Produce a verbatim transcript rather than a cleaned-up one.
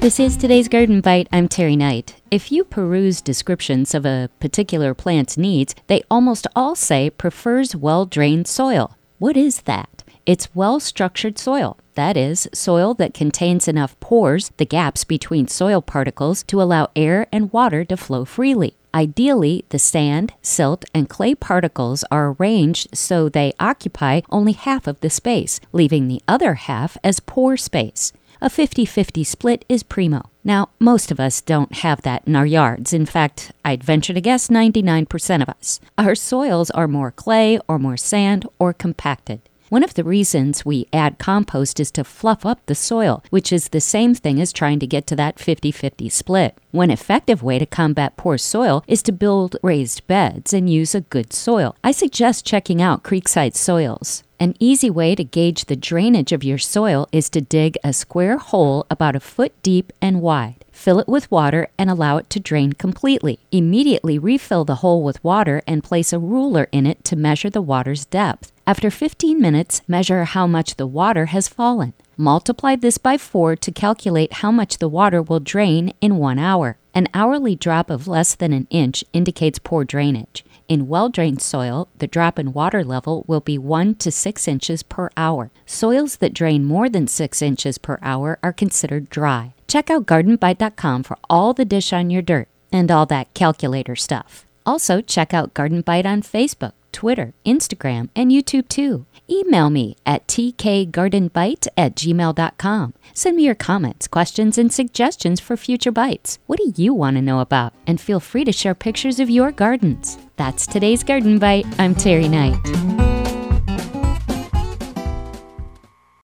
This is today's Garden Bite. I'm Terry Knight. If you peruse descriptions of a particular plant's needs, they almost all say prefers well-drained soil. What is that? It's well-structured soil. That is, soil that contains enough pores, the gaps between soil particles, to allow air and water to flow freely. Ideally, the sand, silt, and clay particles are arranged so they occupy only half of the space, leaving the other half as pore space. A fifty-fifty split is primo. Now, most of us don't have that in our yards. In fact, I'd venture to guess ninety-nine percent of us. Our soils are more clay or more sand or compacted. One of the reasons we add compost is to fluff up the soil, which is the same thing as trying to get to that fifty-fifty split. One effective way to combat poor soil is to build raised beds and use a good soil. I suggest checking out Creekside Soils. An easy way to gauge the drainage of your soil is to dig a square hole about a foot deep and wide. Fill it with water and allow it to drain completely. Immediately refill the hole with water and place a ruler in it to measure the water's depth. After fifteen minutes, measure how much the water has fallen. Multiply this by four to calculate how much the water will drain in one hour. An hourly drop of less than an inch indicates poor drainage. In well-drained soil, the drop in water level will be one to six inches per hour. Soils that drain more than six inches per hour are considered dry. Check out garden bite dot com for all the dish on your dirt and all that calculator stuff. Also, check out Garden Bite on Facebook, Twitter, Instagram, and YouTube too. Email me at t k garden bite at gmail dot com. Send me your comments, questions, and suggestions for future bites. What do you want to know about? And feel free to share pictures of your gardens. That's today's Garden Bite. I'm Terry Knight.